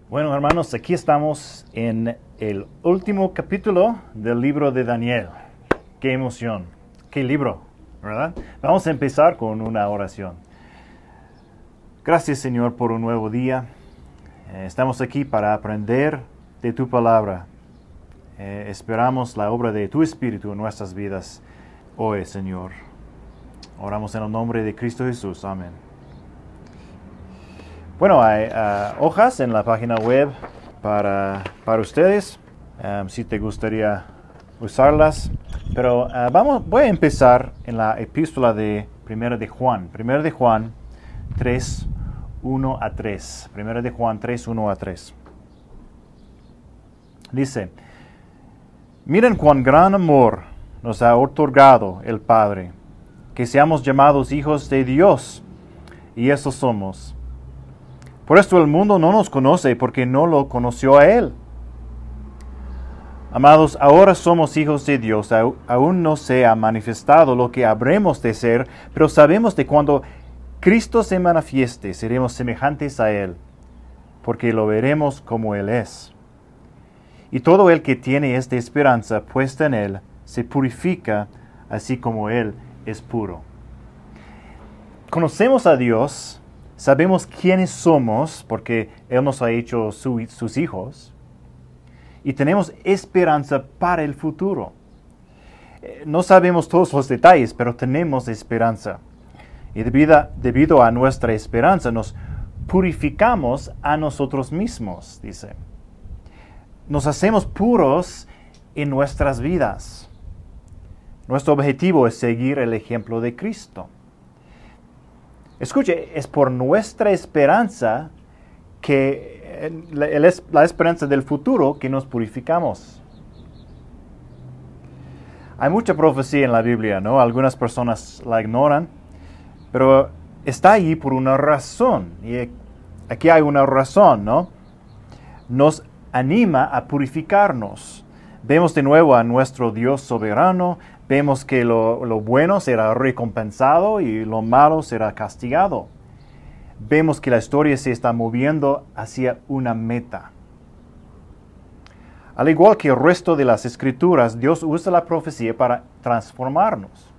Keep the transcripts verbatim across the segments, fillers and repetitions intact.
Bueno, hermanos, aquí estamos en el último capítulo del libro de Daniel. ¡Qué emoción! ¡Qué libro! ¿Verdad? Vamos a empezar con una oración. Gracias, Señor, por un nuevo día. Eh, estamos aquí para aprender de tu palabra. Eh, esperamos la obra de tu Espíritu en nuestras vidas hoy, Señor. Oramos en el nombre de Cristo Jesús. Amén. Bueno, hay uh, hojas en la página web para, para ustedes, um, si te gustaría usarlas. Pero uh, vamos, voy a empezar en la epístola de Primera de Juan. Primera de Juan tres, uno a tres. Primera de Juan tres, uno a tres. Dice: Miren cuán gran amor nos ha otorgado el Padre, que seamos llamados hijos de Dios, y eso somos. Por esto el mundo no nos conoce, porque no lo conoció a Él. Amados, ahora somos hijos de Dios, aún no se ha manifestado lo que habremos de ser, pero sabemos de cuando Cristo se manifieste, seremos semejantes a Él, porque lo veremos como Él es. Y todo el que tiene esta esperanza puesta en Él, se purifica así como Él es puro. Conocemos a Dios. Sabemos quiénes somos porque Él nos ha hecho su, sus hijos, y tenemos esperanza para el futuro. No sabemos todos los detalles, pero tenemos esperanza. Y debido, debido a nuestra esperanza nos purificamos a nosotros mismos, dice. Nos hacemos puros en nuestras vidas. Nuestro objetivo es seguir el ejemplo de Cristo. Escuche, es por nuestra esperanza, que la, la esperanza del futuro, que nos purificamos. Hay mucha profecía en la Biblia, ¿no? Algunas personas la ignoran, pero está ahí por una razón. Y aquí hay una razón, ¿no? Nos anima a purificarnos. Vemos de nuevo a nuestro Dios soberano. Vemos que lo, lo bueno será recompensado y lo malo será castigado. Vemos que la historia se está moviendo hacia una meta. Al igual que el resto de las Escrituras, Dios usa la profecía para transformarnos.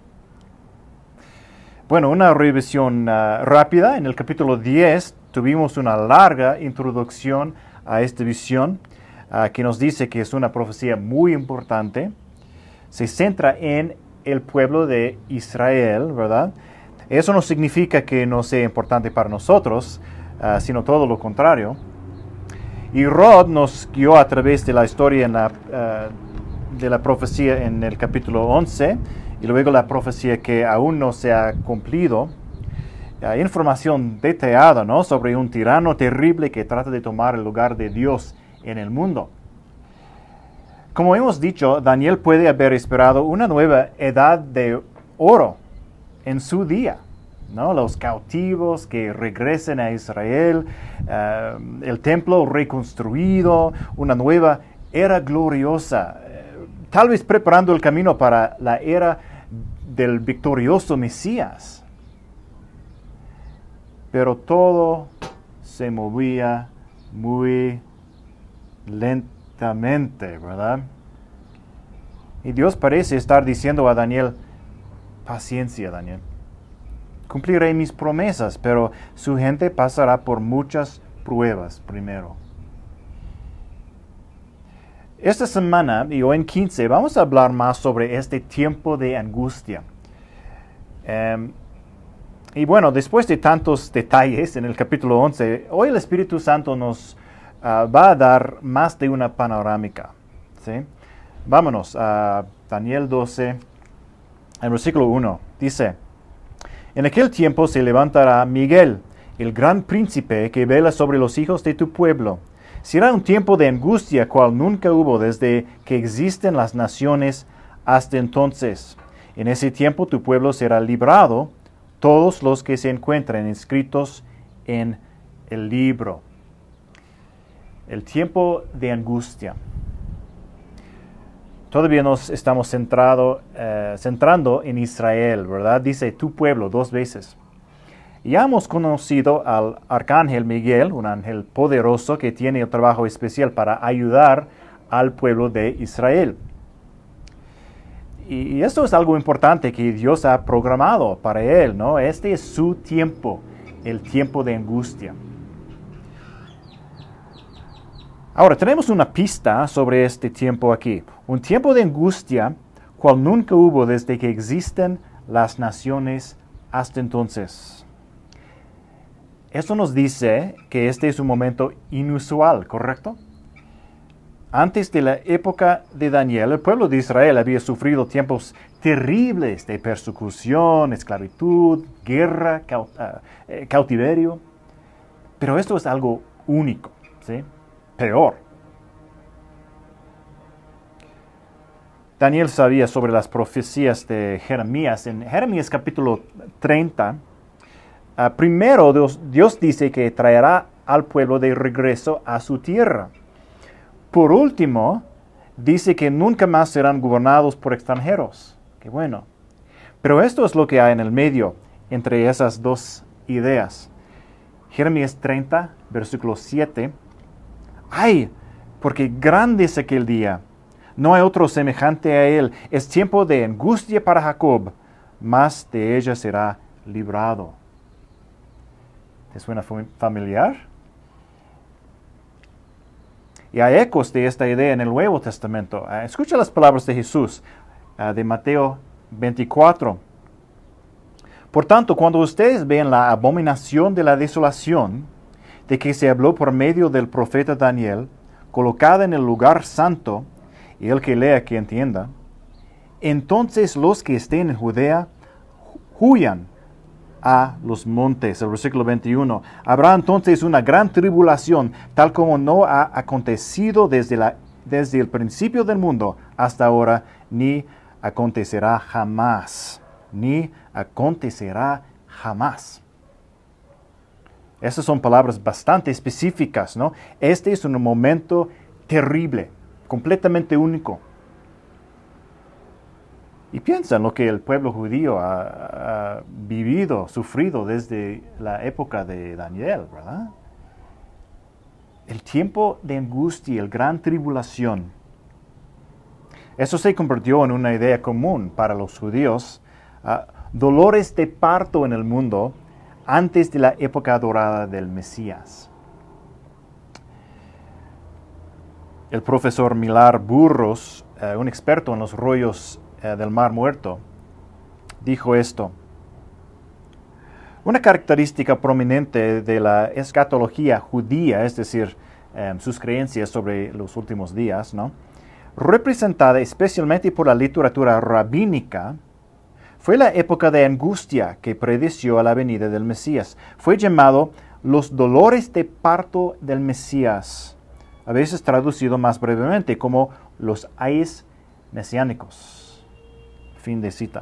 Bueno, una revisión uh, rápida. En el capítulo diez tuvimos una larga introducción a esta visión uh, que nos dice que es una profecía muy importante. Se centra en el pueblo de Israel, ¿verdad? Eso no significa que no sea importante para nosotros, uh, sino todo lo contrario. Y Rod nos guió a través de la historia en la, uh, de la profecía en el capítulo once, y luego la profecía que aún no se ha cumplido. Uh, información detallada, ¿no?, sobre un tirano terrible que trata de tomar el lugar de Dios en el mundo. Como hemos dicho, Daniel puede haber esperado una nueva edad de oro en su día, ¿no? Los cautivos que regresen a Israel, uh, el templo reconstruido, una nueva era gloriosa, uh, tal vez preparando el camino para la era del victorioso Mesías. Pero todo se movía muy lentamente. ¿Verdad? Y Dios parece estar diciendo a Daniel: paciencia, Daniel. Cumpliré mis promesas, pero su gente pasará por muchas pruebas primero. Esta semana, y hoy en quince, vamos a hablar más sobre este tiempo de angustia. Um, y bueno, después de tantos detalles en el capítulo once, hoy el Espíritu Santo nos Uh, va a dar más de una panorámica, ¿sí? Vámonos a Daniel doce, en versículo uno. Dice: En aquel tiempo se levantará Miguel, el gran príncipe que vela sobre los hijos de tu pueblo. Será un tiempo de angustia cual nunca hubo desde que existen las naciones hasta entonces. En ese tiempo tu pueblo será librado, todos los que se encuentren inscritos en el libro. El tiempo de angustia. Todavía nos estamos centrado, eh, centrando en Israel, ¿verdad? Dice tu pueblo dos veces. Ya hemos conocido al arcángel Miguel, un ángel poderoso que tiene el trabajo especial para ayudar al pueblo de Israel. Y esto es algo importante que Dios ha programado para él, ¿no? Este es su tiempo, el tiempo de angustia. Ahora, tenemos una pista sobre este tiempo aquí. Un tiempo de angustia, cual nunca hubo desde que existen las naciones hasta entonces. Esto nos dice que este es un momento inusual, ¿correcto? Antes de la época de Daniel, el pueblo de Israel había sufrido tiempos terribles de persecución, esclavitud, guerra, cautiverio. Pero esto es algo único, ¿sí? Peor. Daniel sabía sobre las profecías de Jeremías. En Jeremías capítulo treinta, uh, primero Dios, Dios dice que traerá al pueblo de regreso a su tierra. Por último, dice que nunca más serán gobernados por extranjeros. Qué bueno. Pero esto es lo que hay en el medio entre esas dos ideas. Jeremías treinta, versículo siete. ¡Ay! Porque grande es aquel día. No hay otro semejante a él. Es tiempo de angustia para Jacob, mas de ella será librado. ¿Te suena familiar? Y hay ecos de esta idea en el Nuevo Testamento. Uh, escucha las palabras de Jesús, uh, de Mateo veinticuatro. Por tanto, cuando ustedes vean la abominación de la desolación, de que se habló por medio del profeta Daniel, colocada en el lugar santo, y el que lea que entienda, entonces los que estén en Judea huyan a los montes. El versículo veintiuno. Habrá entonces una gran tribulación, tal como no ha acontecido desde, la, desde el principio del mundo hasta ahora, ni acontecerá jamás. Ni acontecerá jamás. Esas son palabras bastante específicas, ¿no? Este es un momento terrible, completamente único. Y piensa en lo que el pueblo judío ha, ha vivido, sufrido desde la época de Daniel, ¿verdad? El tiempo de angustia, la gran tribulación. Eso se convirtió en una idea común para los judíos. Uh, dolores de parto en el mundo antes de la época dorada del Mesías. El profesor Millar Burros, uh, un experto en los rollos uh, del Mar Muerto, dijo esto. Una característica prominente de la escatología judía, es decir, um, sus creencias sobre los últimos días, ¿no?, representada especialmente por la literatura rabínica, fue la época de angustia que predició a la venida del Mesías. Fue llamado los dolores de parto del Mesías, a veces traducido más brevemente como los ayes mesiánicos. Fin de cita.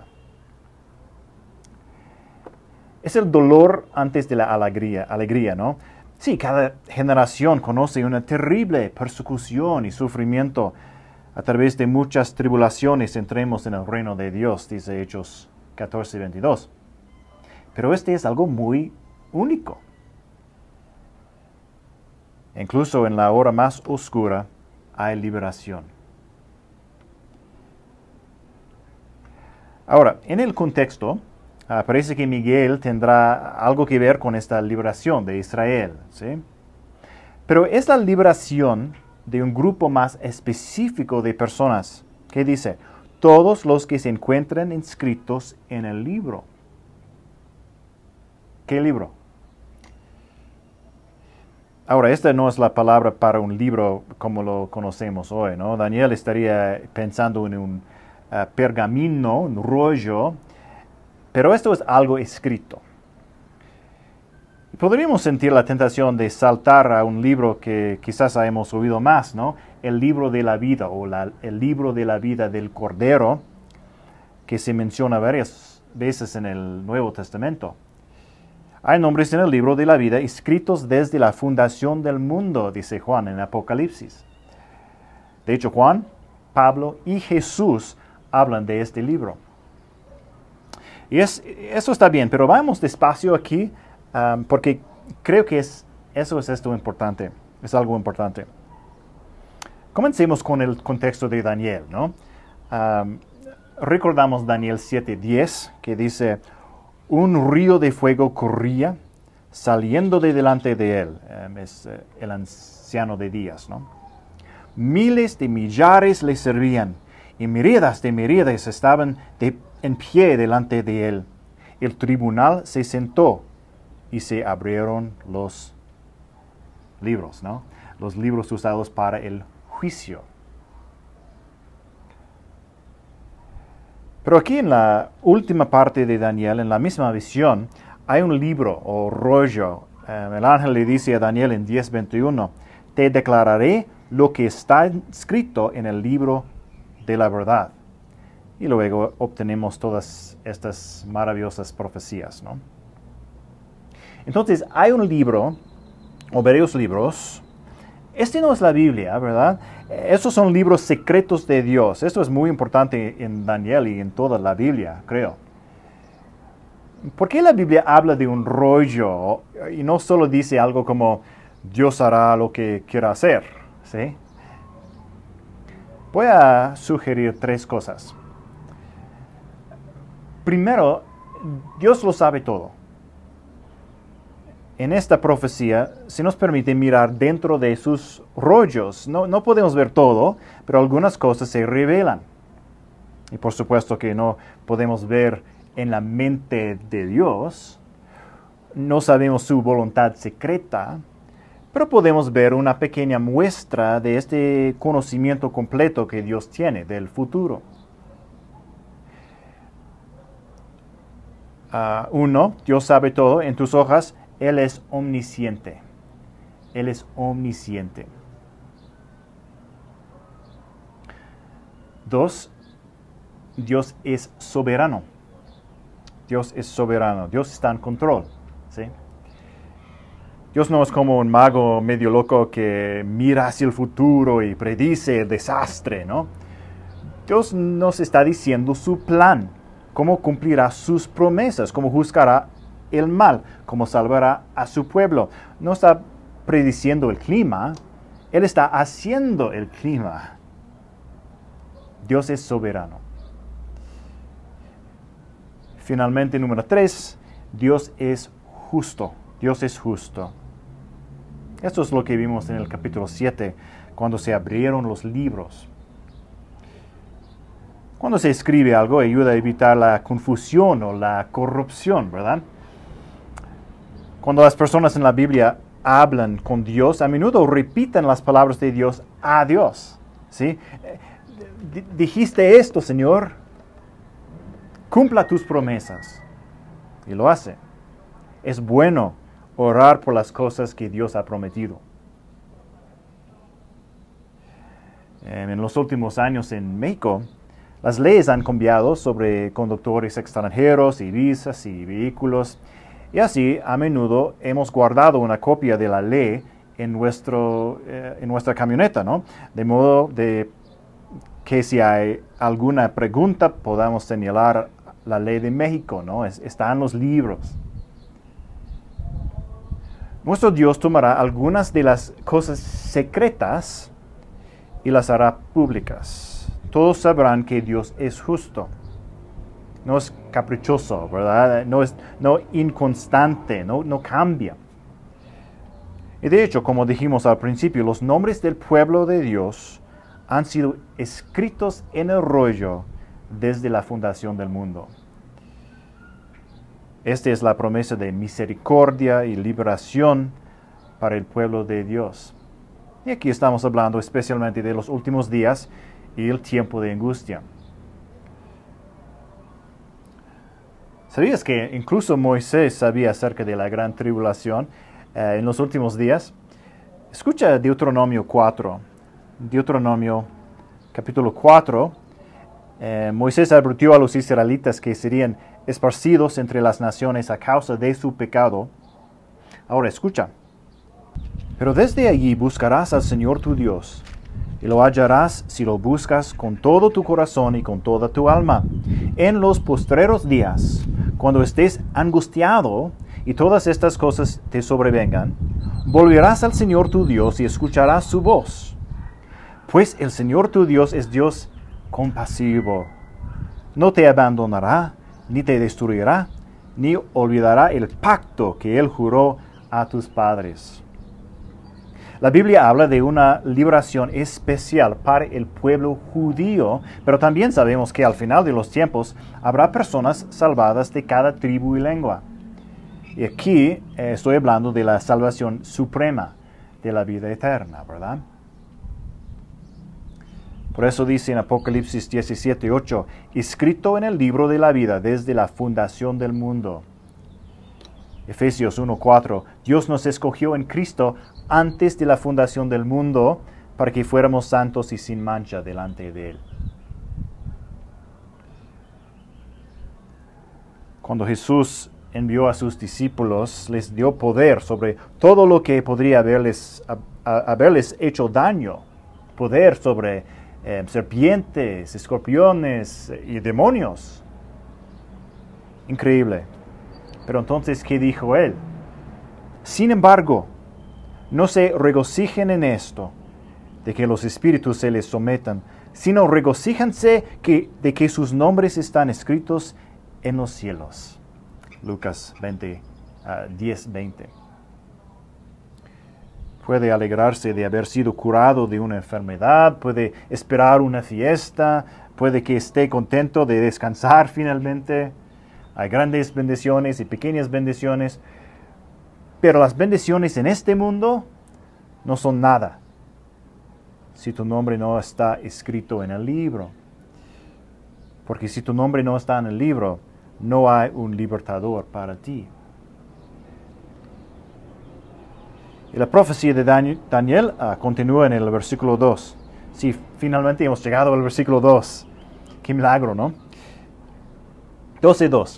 Es el dolor antes de la alegría, alegría, ¿no? Sí, cada generación conoce una terrible persecución y sufrimiento. A través de muchas tribulaciones entremos en el reino de Dios, dice Hechos catorce, veintidós. Pero este es algo muy único. Incluso en la hora más oscura hay liberación. Ahora, en el contexto, uh, parece que Miguel tendrá algo que ver con esta liberación de Israel, ¿sí? Pero es la liberación de un grupo más específico de personas. ¿Qué dice? Todos los que se encuentran inscritos en el libro. ¿Qué libro? Ahora, esta no es la palabra para un libro como lo conocemos hoy, ¿no? Daniel estaría pensando en un uh, pergamino, un rollo, pero esto es algo escrito. Podríamos sentir la tentación de saltar a un libro que quizás hemos oído más, ¿no? El libro de la vida o la, el libro de la vida del Cordero, que se menciona varias veces en el Nuevo Testamento. Hay nombres en el libro de la vida escritos desde la fundación del mundo, dice Juan en Apocalipsis. De hecho, Juan, Pablo y Jesús hablan de este libro. Y es, eso está bien, pero vamos despacio aquí um, porque creo que es, eso es esto importante, es algo importante. Comencemos con el contexto de Daniel, ¿no? Um, recordamos Daniel siete diez, que dice, un río de fuego corría saliendo de delante de él. Um, es uh, el anciano de días, ¿no? Miles de millares le servían, y miríadas de miríadas estaban de, en pie delante de él. El tribunal se sentó y se abrieron los libros, ¿no? Los libros usados para el juicio. Pero aquí en la última parte de Daniel, en la misma visión, hay un libro o rollo. Eh, el ángel le dice a Daniel en diez veintiuno, te declararé lo que está escrito en el libro de la verdad. Y luego obtenemos todas estas maravillosas profecías, ¿no? Entonces, hay un libro, o varios libros. Este no es la Biblia, ¿verdad? Estos son libros secretos de Dios. Esto es muy importante en Daniel y en toda la Biblia, creo. ¿Por qué la Biblia habla de un rollo y no solo dice algo como Dios hará lo que quiera hacer? ¿Sí? Voy a sugerir tres cosas. Primero, Dios lo sabe todo. En esta profecía se nos permite mirar dentro de sus rollos. No, no podemos ver todo, pero algunas cosas se revelan. Y por supuesto que no podemos ver en la mente de Dios. No sabemos su voluntad secreta, pero podemos ver una pequeña muestra de este conocimiento completo que Dios tiene del futuro. Uh, uno, Dios sabe todo. En tus hojas, Él es omnisciente. Él es omnisciente. Dos, Dios es soberano. Dios es soberano. Dios está en control. ¿Sí? Dios no es como un mago medio loco que mira hacia el futuro y predice el desastre, ¿no? Dios nos está diciendo su plan, cómo cumplirá sus promesas, cómo juzgará el mal, cómo salvará a su pueblo. No está prediciendo el clima, Él está haciendo el clima. Dios es soberano. Finalmente, número tres, Dios es justo. Dios es justo. Esto es lo que vimos en el capítulo siete, cuando se abrieron los libros. Cuando se escribe algo, ayuda a evitar la confusión o la corrupción, ¿verdad? Cuando las personas en la Biblia hablan con Dios, a menudo repiten las palabras de Dios a Dios. ¿Sí? D- dijiste esto, Señor. Cumpla tus promesas. Y lo hace. Es bueno orar por las cosas que Dios ha prometido. En los últimos años en México, las leyes han cambiado sobre conductores extranjeros y visas y vehículos. Y así, a menudo, hemos guardado una copia de la ley en, nuestro, eh, en nuestra camioneta, ¿no? De modo de que si hay alguna pregunta, podamos señalar la ley de México, ¿no? Es, está en los libros. Nuestro Dios tomará algunas de las cosas secretas y las hará públicas. Todos sabrán que Dios es justo. No es caprichoso, ¿verdad? No es no inconstante, no, no cambia. Y de hecho, como dijimos al principio, los nombres del pueblo de Dios han sido escritos en el rollo desde la fundación del mundo. Esta es la promesa de misericordia y liberación para el pueblo de Dios. Y aquí estamos hablando especialmente de los últimos días y el tiempo de angustia. ¿Sabías que incluso Moisés sabía acerca de la gran tribulación eh, en los últimos días? Escucha Deuteronomio cuatro. Deuteronomio capítulo cuatro. Eh, Moisés advirtió a los israelitas que serían esparcidos entre las naciones a causa de su pecado. Ahora escucha. Pero desde allí buscarás al Señor tu Dios, y lo hallarás si lo buscas con todo tu corazón y con toda tu alma. En los postreros días, cuando estés angustiado y todas estas cosas te sobrevengan, volverás al Señor tu Dios y escucharás su voz. Pues el Señor tu Dios es Dios compasivo. No te abandonará, ni te destruirá, ni olvidará el pacto que Él juró a tus padres. La Biblia habla de una liberación especial para el pueblo judío, pero también sabemos que al final de los tiempos habrá personas salvadas de cada tribu y lengua. Y aquí eh, estoy hablando de la salvación suprema, de la vida eterna, ¿verdad? Por eso dice en Apocalipsis diecisiete ocho, escrito en el libro de la vida desde la fundación del mundo. Efesios uno cuatro, Dios nos escogió en Cristo antes de la fundación del mundo para que fuéramos santos y sin mancha delante de Él. Cuando Jesús envió a sus discípulos, les dio poder sobre todo lo que podría haberles, a, a, haberles hecho daño. Poder sobre eh, serpientes, escorpiones y demonios. Increíble. Pero entonces, ¿qué dijo Él? Sin embargo, no se regocijen en esto, de que los espíritus se les sometan, sino regocíjense que, de que sus nombres están escritos en los cielos. Lucas veinte, uh, diez veinte. Puede alegrarse de haber sido curado de una enfermedad, puede esperar una fiesta, puede que esté contento de descansar finalmente. Hay grandes bendiciones y pequeñas bendiciones, pero las bendiciones en este mundo no son nada si tu nombre no está escrito en el libro. Porque si tu nombre no está en el libro, no hay un libertador para ti. Y la profecía de Daniel uh, continúa en el versículo dos. Sí, finalmente hemos llegado al versículo dos. Qué milagro, ¿no? doce dos.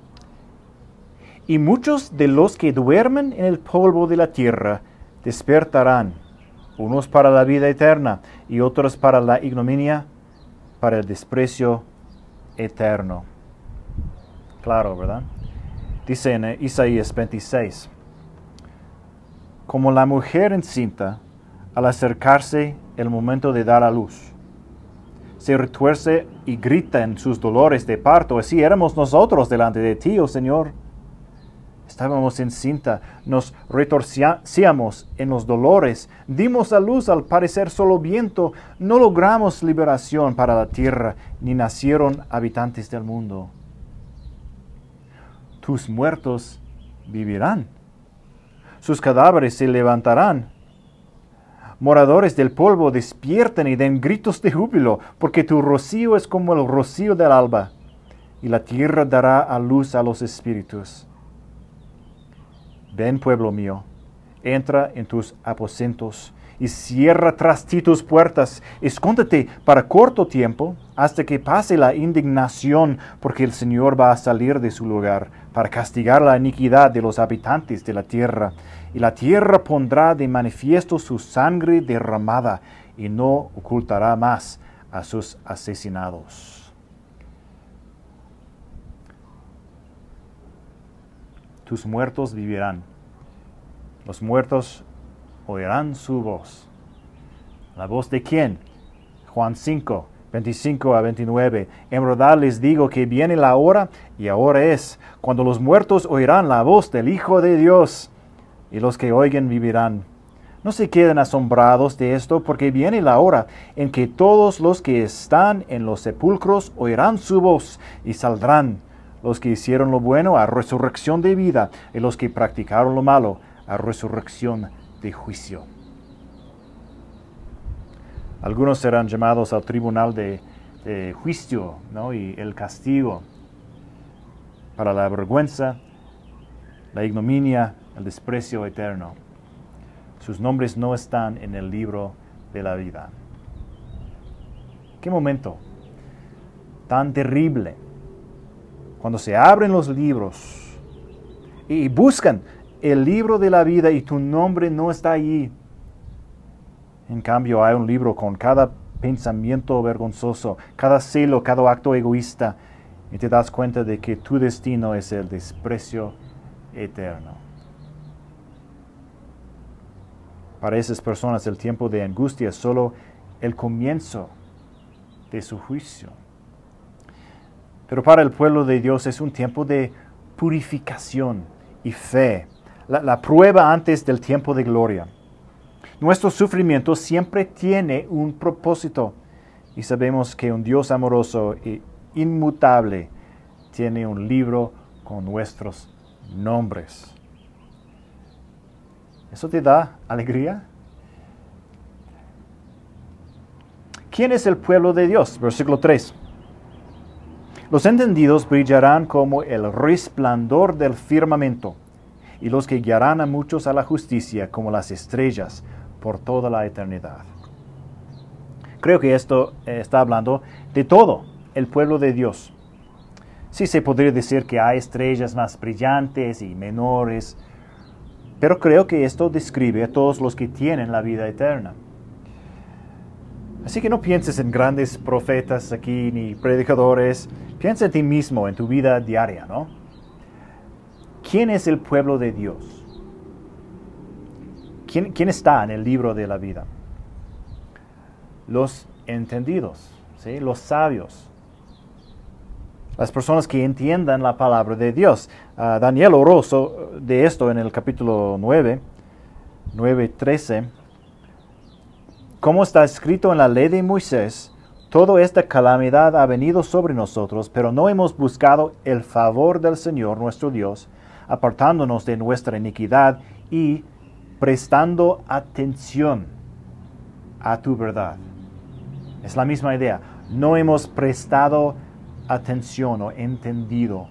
Y muchos de los que duermen en el polvo de la tierra despertarán, unos para la vida eterna y otros para la ignominia, para el desprecio eterno. Claro, ¿verdad? Dice en Isaías veintiséis, como la mujer encinta, al acercarse el momento de dar a luz, se retuerce y grita en sus dolores de parto, así éramos nosotros delante de ti, oh Señor. Estábamos encinta, nos retorcíamos en los dolores, dimos a luz al parecer solo viento, no logramos liberación para la tierra, ni nacieron habitantes del mundo. Tus muertos vivirán, sus cadáveres se levantarán. Moradores del polvo despierten y den gritos de júbilo, porque tu rocío es como el rocío del alba, y la tierra dará a luz a los espíritus. Ven, pueblo mío, entra en tus aposentos y cierra tras ti tus puertas. Escóndete para corto tiempo hasta que pase la indignación, porque el Señor va a salir de su lugar para castigar la iniquidad de los habitantes de la tierra. Y la tierra pondrá de manifiesto su sangre derramada y no ocultará más a sus asesinados. Tus muertos vivirán. Los muertos oirán su voz. ¿La voz de quién? Juan cinco, veinticinco a veintinueve. En verdad les digo que viene la hora, y ahora es, cuando los muertos oirán la voz del Hijo de Dios, y los que oigan vivirán. No se queden asombrados de esto, porque viene la hora en que todos los que están en los sepulcros oirán su voz, y saldrán los que hicieron lo bueno a resurrección de vida, y los que practicaron lo malo a resurrección de juicio. Algunos serán llamados al tribunal de, de juicio, ¿no? Y el castigo para la vergüenza, la ignominia, el desprecio eterno. Sus nombres no están en el libro de la vida. ¿Qué momento tan terrible? Cuando se abren los libros y buscan el libro de la vida y tu nombre no está allí. En cambio, hay un libro con cada pensamiento vergonzoso, cada celo, cada acto egoísta, y te das cuenta de que tu destino es el desprecio eterno. Para esas personas el tiempo de angustia es solo el comienzo de su juicio. Pero para el pueblo de Dios es un tiempo de purificación y fe, la, la prueba antes del tiempo de gloria. Nuestro sufrimiento siempre tiene un propósito y sabemos que un Dios amoroso e inmutable tiene un libro con nuestros nombres. ¿Eso te da alegría? ¿Quién es el pueblo de Dios? Versículo tres. Los entendidos brillarán como el resplandor del firmamento, y los que guiarán a muchos a la justicia como las estrellas por toda la eternidad. Creo que esto eh, está hablando de todo el pueblo de Dios. Sí se podría decir que hay estrellas más brillantes y menores, pero creo que esto describe a todos los que tienen la vida eterna. Así que no pienses en grandes profetas aquí ni predicadores. Piensa en ti mismo, en tu vida diaria, ¿no? ¿Quién es el pueblo de Dios? ¿Quién, quién está en el libro de la vida? Los entendidos, ¿sí? Los sabios. Las personas que entiendan la palabra de Dios. Uh, Daniel oró so, de esto en el capítulo nueve, nueve trece. Como está escrito en la ley de Moisés, toda esta calamidad ha venido sobre nosotros, pero no hemos buscado el favor del Señor nuestro Dios, apartándonos de nuestra iniquidad y prestando atención a tu verdad. Es la misma idea. No hemos prestado atención o entendido.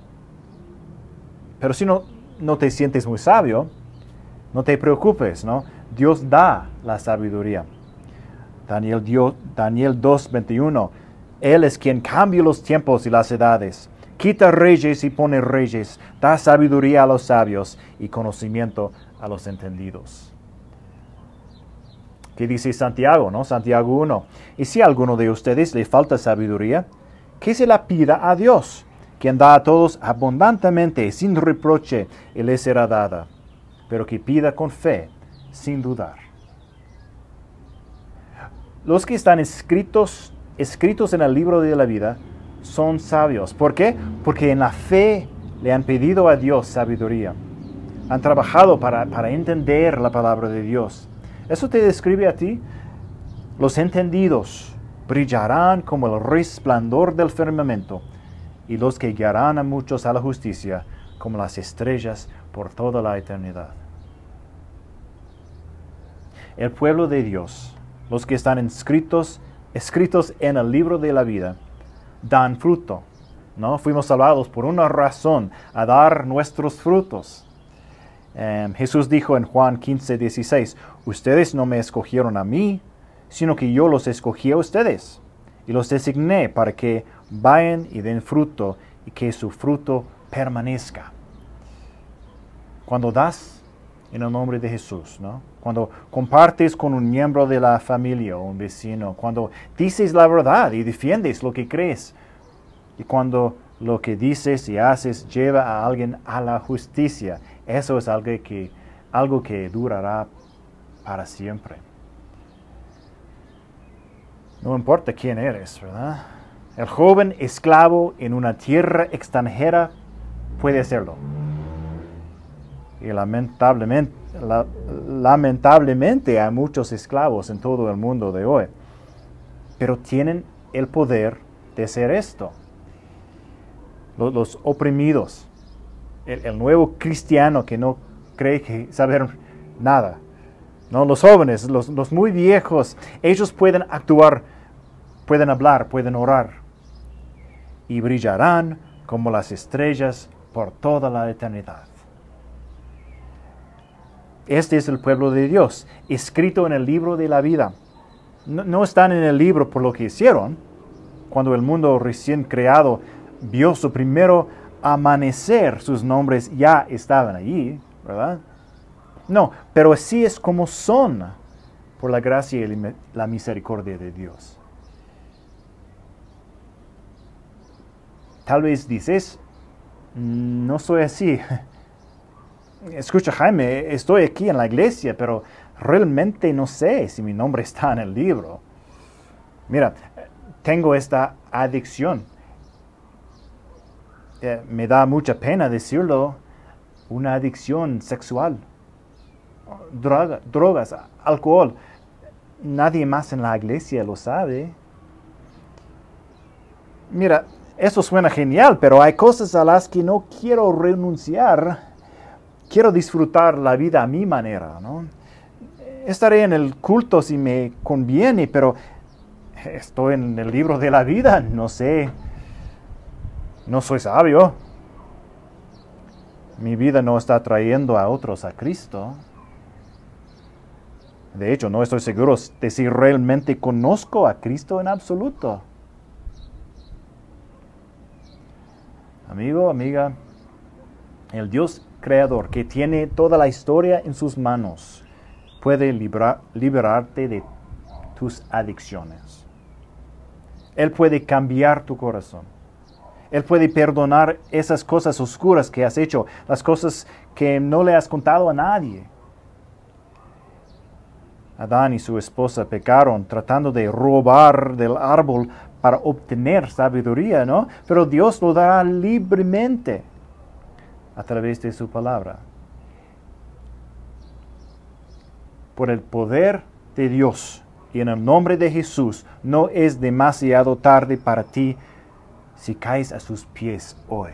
Pero si no, no te sientes muy sabio, no te preocupes, ¿no? Dios da la sabiduría. Daniel, dio, Daniel dos veintiuno. Él es quien cambia los tiempos y las edades. Quita reyes y pone reyes. Da sabiduría a los sabios y conocimiento a los entendidos. ¿Qué dice Santiago, no? Santiago uno. Y si a alguno de ustedes le falta sabiduría, que se la pida a Dios, quien da a todos abundantemente, sin reproche, y le será dada. Pero que pida con fe, sin dudar. Los que están escritos, escritos en el libro de la vida son sabios. ¿Por qué? Porque en la fe le han pedido a Dios sabiduría. Han trabajado para, para entender la palabra de Dios. ¿Eso te describe a ti? Los entendidos brillarán como el resplandor del firmamento, y los que guiarán a muchos a la justicia como las estrellas por toda la eternidad. El pueblo de Dios, los que están inscritos, escritos en el libro de la vida, dan fruto, ¿no? Fuimos salvados por una razón, a dar nuestros frutos. Um, Jesús dijo en Juan quince dieciséis, ustedes no me escogieron a mí, sino que yo los escogí a ustedes, y los designé para que vayan y den fruto, y que su fruto permanezca. Cuando das en el nombre de Jesús, ¿no? Cuando compartes con un miembro de la familia o un vecino, cuando dices la verdad y defiendes lo que crees, y cuando lo que dices y haces lleva a alguien a la justicia, eso es algo que, algo que durará para siempre. No importa quién eres, ¿verdad? El joven esclavo en una tierra extranjera puede hacerlo. Y lamentablemente, la, lamentablemente hay muchos esclavos en todo el mundo de hoy. Pero tienen el poder de hacer esto. Los, los oprimidos. El, el nuevo cristiano que no cree que saber nada. No, los jóvenes, los, los muy viejos, ellos pueden actuar, pueden hablar, pueden orar. Y brillarán como las estrellas por toda la eternidad. Este es el pueblo de Dios, escrito en el libro de la vida. No, no están en el libro por lo que hicieron. Cuando el mundo recién creado vio su primero amanecer, sus nombres ya estaban allí, ¿verdad? No, pero así es como son, por la gracia y la misericordia de Dios. Tal vez dices, no soy así. escucha Jaime, estoy aquí en la iglesia, pero realmente no sé si mi nombre está en el libro. Mira, tengo esta adicción. Eh, me da mucha pena decirlo, una adicción sexual. Droga, drogas, alcohol. Nadie más en la iglesia lo sabe. Mira, eso suena genial, pero hay cosas a las que no quiero renunciar. Quiero disfrutar la vida a mi manera, ¿no? Estaré en el culto si me conviene, pero estoy en el libro de la vida, no sé. No soy sabio. Mi vida no está trayendo a otros a Cristo. De hecho, no estoy seguro de si realmente conozco a Cristo en absoluto. Amigo, amiga, el Dios creador que tiene toda la historia en sus manos puede librar, liberarte de tus adicciones. Él puede cambiar tu corazón. Él puede perdonar esas cosas oscuras que has hecho, las cosas que no le has contado a nadie. Adán y su esposa pecaron tratando de robar del árbol para obtener sabiduría, ¿no? Pero Dios lo dará libremente a través de su palabra. Por el poder de Dios y en el nombre de Jesús, no es demasiado tarde para ti si caes a sus pies hoy.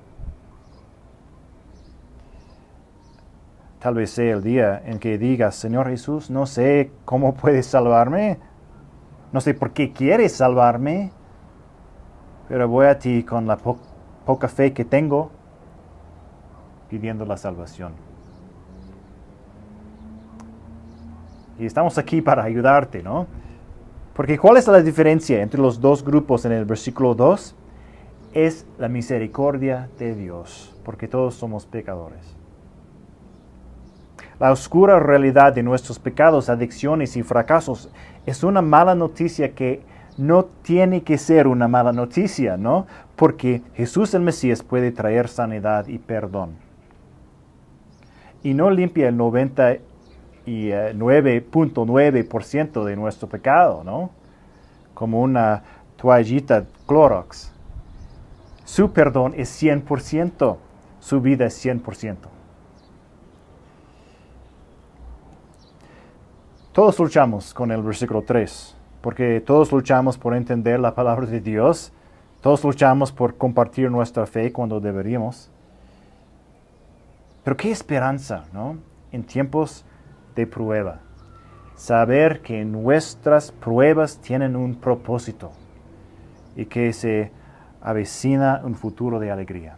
Tal vez sea el día en que digas, Señor Jesús, no sé cómo puedes salvarme, no sé por qué quieres salvarme, pero voy a ti con la po- poca fe que tengo, pidiendo la salvación. Y estamos aquí para ayudarte, ¿no? Porque ¿cuál es la diferencia entre los dos grupos en el versículo dos? Es la misericordia de Dios, porque todos somos pecadores. La oscura realidad de nuestros pecados, adicciones y fracasos es una mala noticia que no tiene que ser una mala noticia, ¿no? Porque Jesús el Mesías puede traer sanidad y perdón. Y no limpia el noventa y nueve punto nueve por ciento de nuestro pecado, ¿no? Como una toallita Clorox. Su perdón es cien por ciento. Su vida es cien por ciento. Todos luchamos con el versículo tres, porque todos luchamos por entender la palabra de Dios. Todos luchamos por compartir nuestra fe cuando deberíamos. Pero qué esperanza, ¿no? En tiempos de prueba. Saber que nuestras pruebas tienen un propósito y que se avecina un futuro de alegría.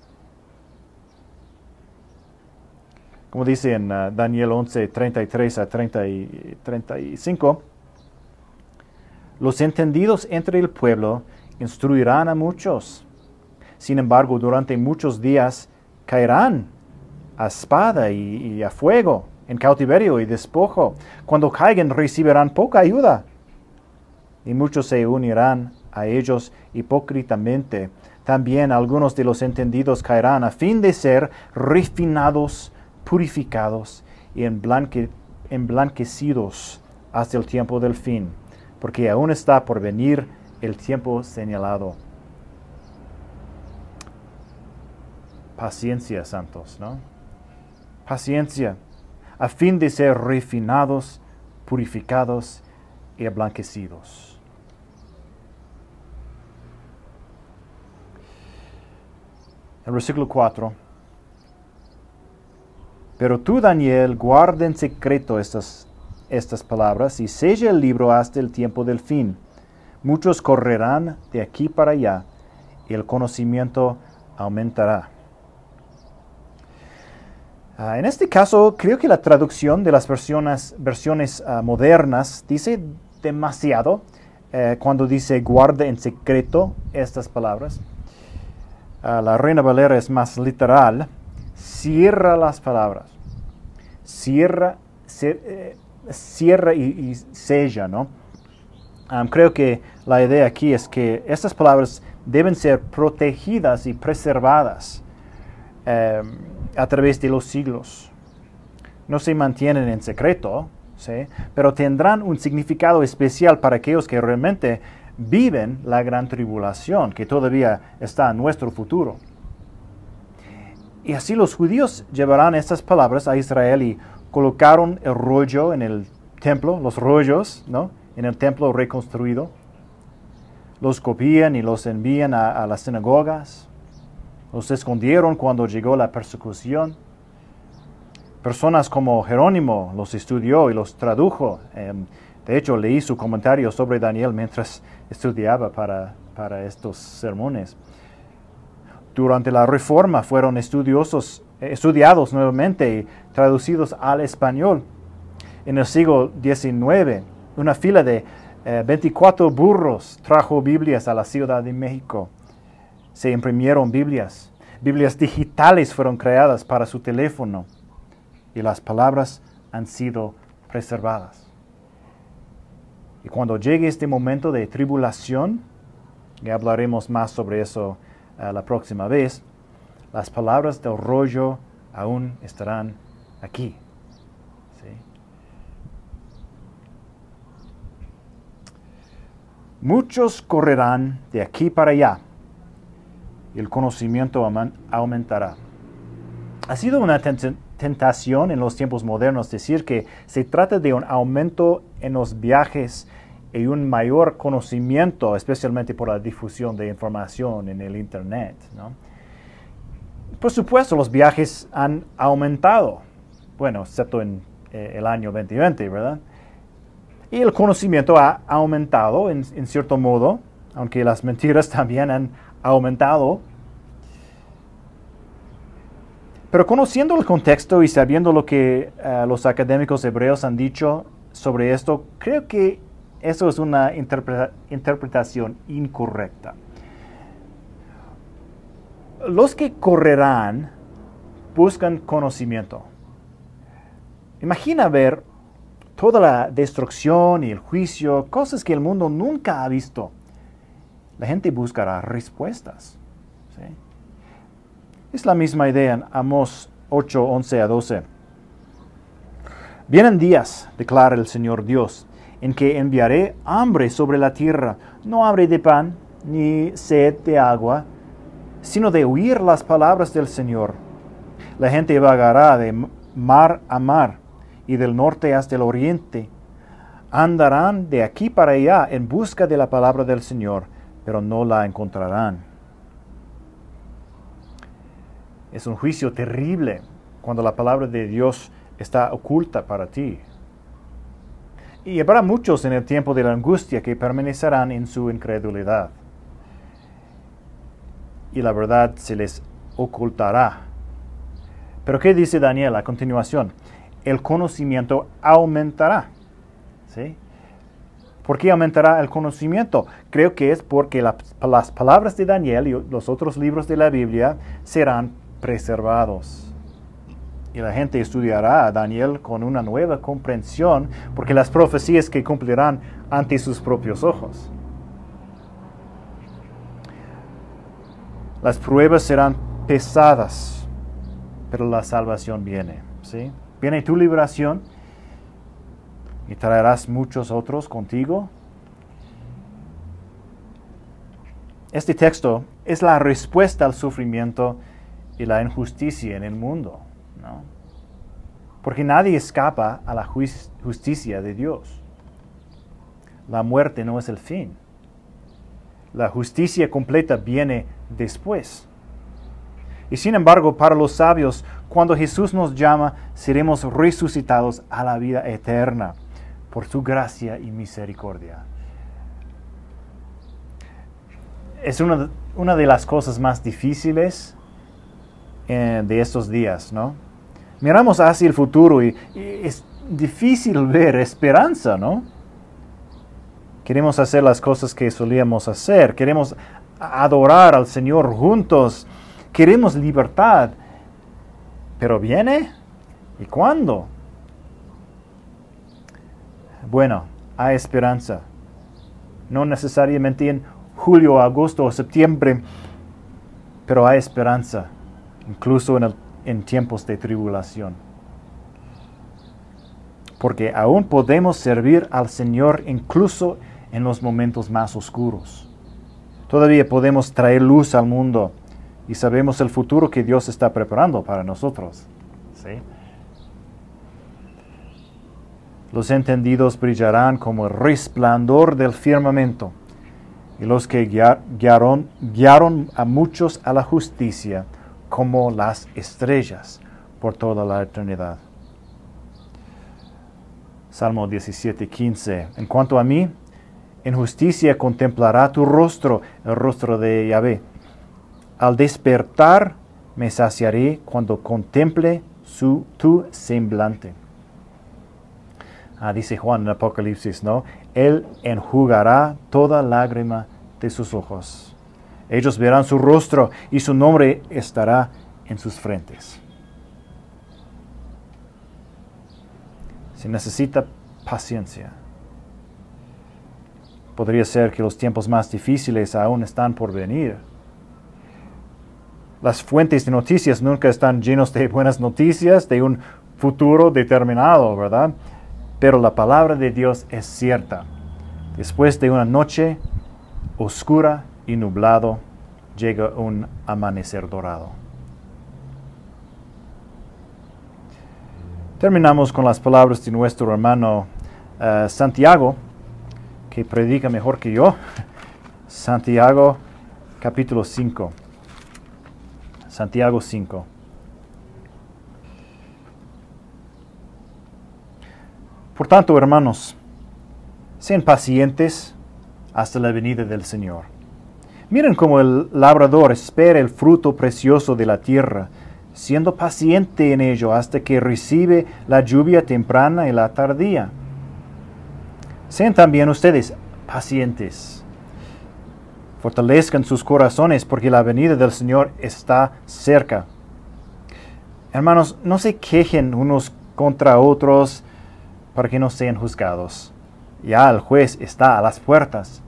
Como dice en uh, Daniel once, treinta y tres a treinta y, treinta y cinco, los entendidos entre el pueblo instruirán a muchos. Sin embargo, durante muchos días caerán a espada y, y a fuego, en cautiverio y despojo. Cuando caigan recibirán poca ayuda, y muchos se unirán a ellos hipócritamente. También algunos de los entendidos caerán a fin de ser refinados, purificados y emblanque, emblanquecidos hasta el tiempo del fin, porque aún está por venir el tiempo señalado. Paciencia, santos, ¿no? Paciencia, a fin de ser refinados, purificados y emblanquecidos. El versículo cuatro. Pero tú, Daniel, guarda en secreto estas, estas palabras y sella el libro hasta el tiempo del fin. Muchos correrán de aquí para allá y el conocimiento aumentará. Uh, en este caso, creo que la traducción de las versiones, versiones uh, modernas dice demasiado uh, cuando dice guarda en secreto estas palabras. Uh, la Reina Valera es más literal. Cierra las palabras. Cierra, cier, eh, cierra y, y sella, ¿no? Um, creo que la idea aquí es que estas palabras deben ser protegidas y preservadas. eh, a través de los siglos. No se mantienen en secreto, ¿sí? Pero tendrán un significado especial para aquellos que realmente viven la gran tribulación, que todavía está en nuestro futuro. Y así los judíos llevarán estas palabras a Israel y colocaron el rollo en el templo, los rollos, ¿no? En el templo reconstruido. Los copian y los envían a, a las sinagogas. Los escondieron cuando llegó la persecución. Personas como Jerónimo los estudió y los tradujo. Eh, de hecho, leí su comentario sobre Daniel mientras estudiaba para, para estos sermones. Durante la Reforma fueron estudiosos, estudiados nuevamente y traducidos al español. En el siglo diecinueve, una fila de eh, veinticuatro burros trajo Biblias a la Ciudad de México. Se imprimieron Biblias. Biblias digitales fueron creadas para su teléfono. Y las palabras han sido preservadas. Y cuando llegue este momento de tribulación, y hablaremos más sobre eso uh, la próxima vez, las palabras del rollo aún estarán aquí. ¿Sí? Muchos correrán de aquí para allá, y el conocimiento aumentará. Ha sido una tentación en los tiempos modernos decir que se trata de un aumento en los viajes y un mayor conocimiento, especialmente por la difusión de información en el Internet, ¿no? Por supuesto, los viajes han aumentado, bueno, excepto en eh, el año veinte veinte, ¿verdad? Y el conocimiento ha aumentado en, en cierto modo, aunque las mentiras también han aumentado. Pero conociendo el contexto y sabiendo lo que uh, los académicos hebreos han dicho sobre esto, creo que eso es una interpreta- interpretación incorrecta. Los que correrán buscan conocimiento. Imagina ver toda la destrucción y el juicio, cosas que el mundo nunca ha visto. La gente buscará respuestas. ¿Sí? Es la misma idea en Amós ocho, once a doce. Vienen días, declara el Señor Dios, en que enviaré hambre sobre la tierra, no hambre de pan, ni sed de agua, sino de oír las palabras del Señor. La gente vagará de mar a mar, y del norte hasta el oriente. Andarán de aquí para allá en busca de la palabra del Señor, pero no la encontrarán. Es un juicio terrible cuando la palabra de Dios está oculta para ti. Y habrá muchos en el tiempo de la angustia que permanecerán en su incredulidad. Y la verdad se les ocultará. Pero ¿qué dice Daniel a continuación? El conocimiento aumentará. ¿Sí? ¿Por qué aumentará el conocimiento? Creo que es porque la, las palabras de Daniel y los otros libros de la Biblia serán preservados. Y la gente estudiará a Daniel con una nueva comprensión, porque las profecías que cumplirán ante sus propios ojos. Las pruebas serán pesadas, pero la salvación viene. ¿Sí? Viene tu liberación y traerás muchos otros contigo. Este texto es la respuesta al sufrimiento y la injusticia en el mundo, ¿no? Porque nadie escapa a la justicia de Dios. La muerte no es el fin. La justicia completa viene después. Y sin embargo, para los sabios, cuando Jesús nos llama, seremos resucitados a la vida eterna por su gracia y misericordia. Es una, una de las cosas más difíciles eh, de estos días, ¿no? Miramos hacia el futuro y, y es difícil ver esperanza, ¿no? Queremos hacer las cosas que solíamos hacer, queremos adorar al Señor juntos, queremos libertad, pero ¿viene? ¿Y cuándo? Bueno, hay esperanza. No necesariamente en julio, agosto o septiembre, pero hay esperanza. incluso en, el, en tiempos de tribulación. Porque aún podemos servir al Señor incluso en los momentos más oscuros. Todavía podemos traer luz al mundo y sabemos el futuro que Dios está preparando para nosotros. ¿Sí? Los entendidos brillarán como el resplandor del firmamento, y los que guiaron, guiaron a muchos a la justicia como las estrellas por toda la eternidad. Salmo diecisiete, quince. En cuanto a mí, en justicia contemplará tu rostro, el rostro de Yahvé. Al despertar me saciaré cuando contemple su, tu semblante. Ah, dice Juan en Apocalipsis, ¿no? Él enjugará toda lágrima de sus ojos. Ellos verán su rostro y su nombre estará en sus frentes. Se necesita paciencia. Podría ser que los tiempos más difíciles aún están por venir. Las fuentes de noticias nunca están llenos de buenas noticias, de un futuro determinado, ¿verdad? Pero la palabra de Dios es cierta. Después de una noche oscura y nublado, llega un amanecer dorado. Terminamos con las palabras de nuestro hermano uh, Santiago, que predica mejor que yo. Santiago, capítulo cinco. Santiago cinco. Por tanto, hermanos, sean pacientes hasta la venida del Señor. Miren cómo el labrador espera el fruto precioso de la tierra, siendo paciente en ello hasta que recibe la lluvia temprana y la tardía. Sean también ustedes pacientes. Fortalezcan sus corazones porque la venida del Señor está cerca. Hermanos, no se quejen unos contra otros para que no sean juzgados. Ya el juez está a las puertas.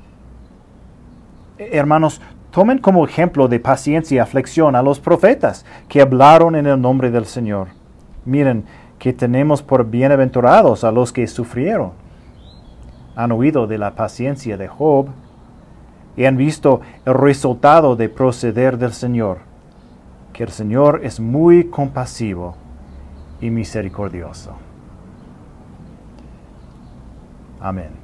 Hermanos, tomen como ejemplo de paciencia y aflicción a los profetas que hablaron en el nombre del Señor. Miren que tenemos por bienaventurados a los que sufrieron. Han oído de la paciencia de Job y han visto el resultado de proceder del Señor, que el Señor es muy compasivo y misericordioso. Amén.